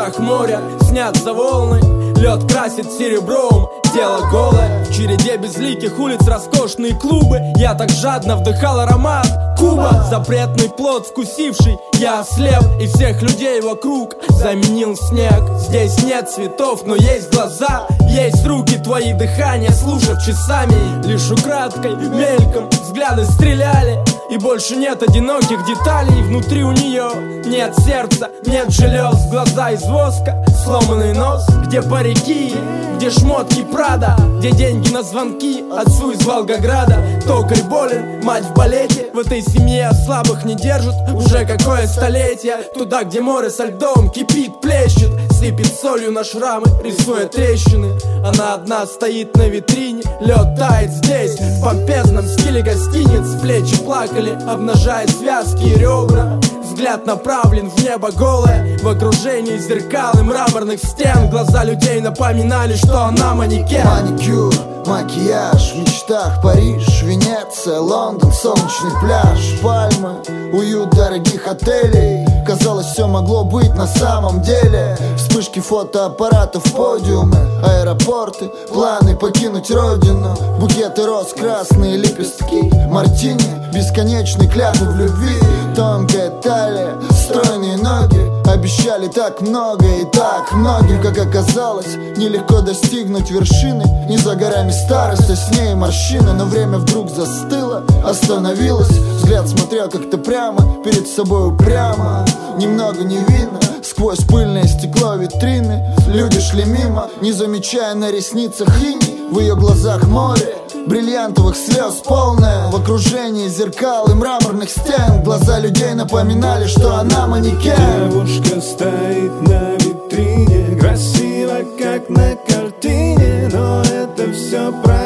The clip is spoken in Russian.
мечтах моря снятся волны, лед красит серебром тело голое. В череде безликих улиц роскошные клубы. Я так жадно вдыхал аромат Куба. Запретный плод вкусивший, я ослеп, и всех людей вокруг заменил снег. Здесь нет цветов, но есть глаза, есть руки, твои дыхания слушав часами. Лишь украдкой, мельком взгляды стреляли, и больше нет одиноких деталей. Внутри у нее нет сердца, нет желез, глаза из воска, сломанный нос. Где парики, где шмотки Прада, где деньги на звонки отцу из Волгограда. Токарь болен, мать в балете, в этой семье слабых не держат уже какое столетие. Туда, где море со льдом кипит, плещет, сыпет солью на шрамы, рисуя трещины. Она одна стоит на витрине, лед тает здесь, в помпезном стиле гостиниц. Плечи плакали, обнажая связки и ребра. Взгляд направлен в небо голое, в окружении зеркал и мраморных стен. Глаза людей напоминали, что она манекен. Маникюр, макияж, в мечтах Париж, Венеция, Лондон, солнечный пляж, пальмы, уют дорогих отелей. Казалось, все могло быть на самом деле. Вспышки фотоаппаратов, подиумы, аэропорты, планы покинуть родину. Букеты роз, красные лепестки, мартини, бесконечный клятвы в любви. Тонкая талия, стройные ноги обещали так много и так многим. Как оказалось, нелегко достигнуть вершины. Не за горами старость, а с ней морщины. Но время вдруг застыло, остановилось. Взгляд смотрел как-то прямо, перед собой упрямо. Немного не видно, сквозь пыльное стекло витрины. Люди шли мимо, не замечая на ресницах иней. В ее глазах море бриллиантовых слез полное, в окружении зеркал и мраморных стен. Глаза людей напоминали, что она манекен. Девушка стоит на витрине, красиво, как на картине, но это все правильно.